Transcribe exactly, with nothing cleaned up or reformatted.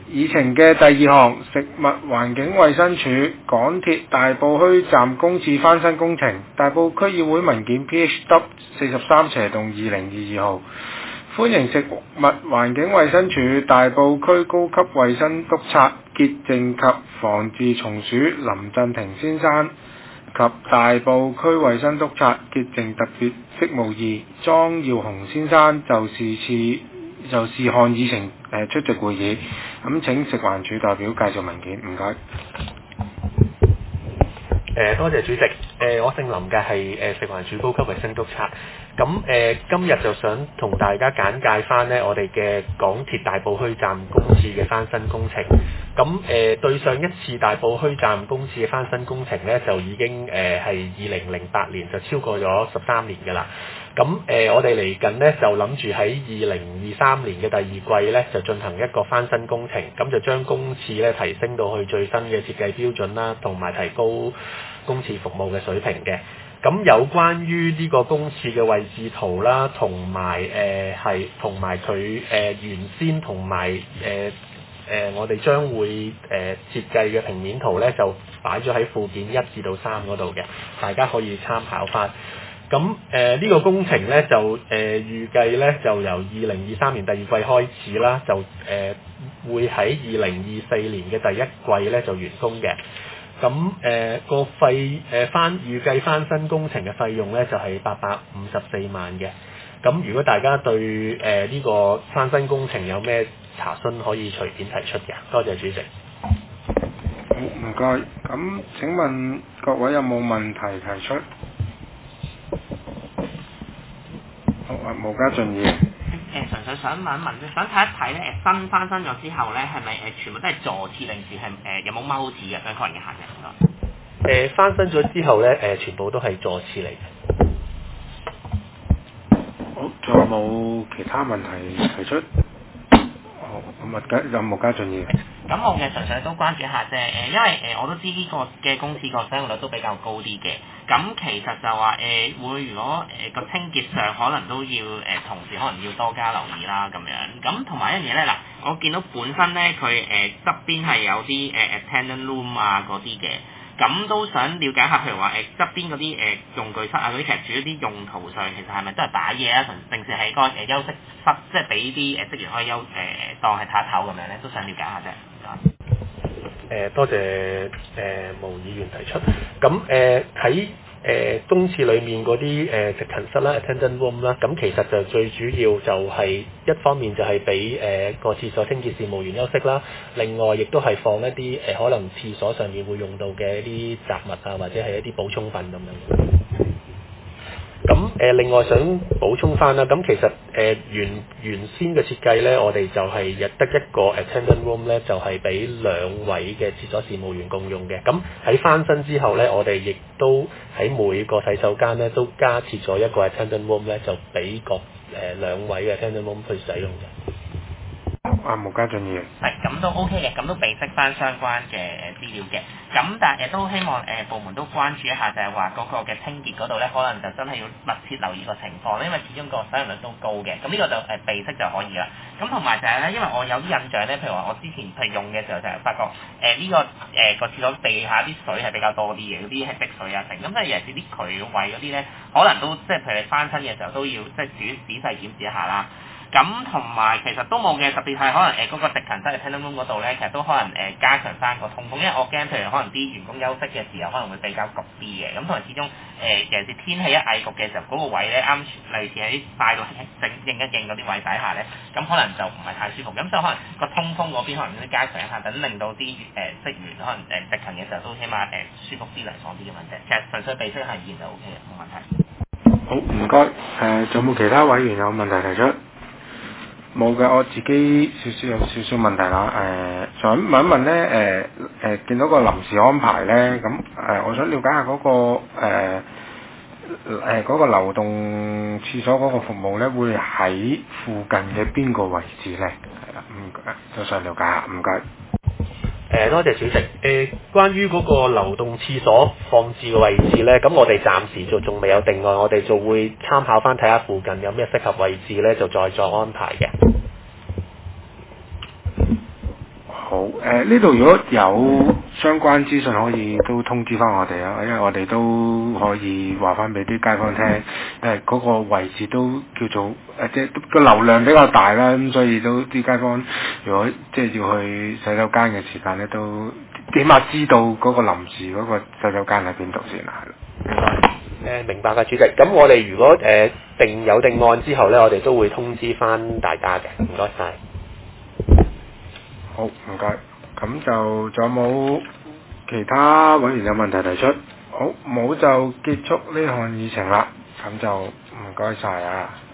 議程嘅第二項，食物環境衛生署港鐵大埔墟站公廁翻新工程，大埔區議會文件 P H W 四十三斜洞二零二二號。歡迎食物環境衛生署大埔區高級衛生督察潔淨及防治蟲鼠林振廷先生及大埔區衛生督察潔淨特別職務二莊耀雄先生就是次就事項議程誒出席會議。咁請食環署代表介紹文件，唔該。 誒多謝主席。誒我姓林嘅，係誒食環署高級衛生督察。咁誒今日就想同大家簡介翻呢我哋嘅港鐵大埔墟站公廁嘅翻新工程。咁誒對上一次大埔墟站公廁嘅翻新工程呢，就已經誒係二零零八年，就超過咗十三年㗎啦。咁誒、呃、我哋嚟緊呢，就諗住喺二零二三年嘅第二季呢，就進行一個翻新工程，咁就將公廁呢提升到去最新嘅設計標準啦，同埋提高公廁服務嘅水平嘅。咁有關於呢個公廁嘅位置圖啦，同埋誒係同埋佢誒原先同埋誒誒我哋將會誒、呃、設計嘅平面圖呢，就擺咗喺附件一至到三嗰度嘅，大家可以參考翻。咁誒呢個工程呢，就誒、呃、預計呢，就由二零二三年第二季開始啦，就誒、呃、會喺二零二四年嘅第一季呢就完工嘅。咁誒個費誒翻預計翻新工程嘅費用呢，就係八百五十四萬嘅。咁如果大家對誒呢、呃這個翻新工程有咩查詢，可以隨便提出嘅。多謝主席。 好，唔該。咁請問各位有冇問題提出？好啊，毛家俊議員。 誒，純粹想問一問，想睇一睇咧，誒新翻新咗之後咧，係咪誒全部都係坐廁定是係誒有冇踎廁嘅？想確認一下嘅。 誒翻新咗之後咧，誒、呃、全部都係坐廁嚟嘅。 好，仲有冇其他問題提出？好，咁啊，有毛家俊議員。 咁我嘅純粹都關注一下啫，誒，因為誒我都知呢個嘅公廁個使用率都比較高啲嘅，咁其實就話誒會如果誒個清潔上可能都要誒同時可能要多加留意啦咁樣，咁同埋一樣嘢咧嗱，我見到本身咧佢誒側邊係有啲誒 attendant room 啊嗰啲嘅，咁都想了解下，譬如話誒側邊嗰啲誒用具室啊嗰啲，其實主要啲用途上其實係咪都係擺嘢啊，定是係個誒休息室，即係俾啲誒職員可以休誒當係唞一唞咁樣咧，都想了解下啫。 誒多謝誒毛議員提出。咁誒喺誒公廁裏面嗰啲誒值勤室啦 attendant room 啦，咁其實就最主要就係一方面就係俾誒個廁所清潔事務員休息啦，另外亦都係放一啲誒、呃、可能廁所上面會用到嘅一啲雜物啊，或者係一啲補充品咁樣。咁誒、呃、另外想補充翻啦，咁其實誒、呃、原原先嘅設計咧，我哋就係亦得一個 attendant room 咧，就係俾兩位嘅廁所事務員共用嘅。咁喺翻新之後咧，我哋亦都喺每個洗手間咧都加設咗一個 attendant room 咧，就俾個誒兩位嘅 attendant room 去使用嘅。 啊，毛家俊議員。 係，咁都 OK 嘅，咁都備悉翻相關嘅誒資料嘅。咁但係誒都希望誒、呃、部門都關注一下，就係話嗰個嘅清潔嗰度咧，可能就真係要密切留意個情況，因為始終個使用率都高嘅。咁呢個就誒備悉就可以啦。咁同埋就係咧，因為我有啲印象咧，譬如話我之前譬如用嘅時候就係發覺誒呢、呃這個誒個廁所地下啲水係比較多啲嘅，嗰啲係積水啊成。咁即係尤其是啲渠位嗰啲咧，可能都即係譬如你翻新嘅時候都要即係仔仔細檢視一下啦。咁同埋其實都冇嘅，特別係可能誒嗰、呃那個值勤室嘅 attendant room 嗰度咧，其實都可能誒、呃、加強翻個通風，因為我驚譬如可能啲員工休息嘅時候可能會比較焗啲嘅，咁同埋始終誒、呃、尤其是天氣一翳焗嘅時候，嗰、那個位咧啱類似喺啲快到正應一應嗰啲位底下咧，咁可能就唔係太舒服，咁所以可能個通風嗰邊可能都加強一下，等令到啲誒職員可能誒值勤嘅時候都起碼誒、呃、舒服啲涼爽啲咁樣啫。其實純粹備悉係現就 O K 嘅，冇問題。 好，唔該。誒，仲有冇其他委員有問題提出？冇嘅，我自己少少有少少問題啦。誒、呃，想問一問咧，誒、呃、誒、呃，見到個臨時安排咧，咁誒、呃，我想了解下嗰、那個誒誒嗰個流動廁所嗰個服務咧，會喺附近嘅邊個位置咧？係啦，唔該，都想了解下，唔該。 誒多謝主席。誒、呃，關於嗰個流動廁所放置嘅位置咧，咁我哋暫時就仲未有定案，我哋就會參考翻睇下附近有咩適合位置咧，就再作安排嘅。 好， 好，誒呢度如果有相關資訊可以都通知翻我哋啊，因為我哋都可以話翻俾啲街坊聽，誒嗰個位置都叫做誒即係個流量比較大啦，咁所以都啲街坊如果即係要去洗手間嘅時間咧，都起碼知道嗰個臨時嗰個洗手間喺邊度先啦，係啦。 誒明白嘅主席，咁我哋如果誒、呃、定有定案之後咧，我哋都會通知翻大家嘅，唔該晒。 好，唔該。咁就仲有冇其他委員有問題提出？好，冇就結束呢項議程啦。咁就唔該晒啊。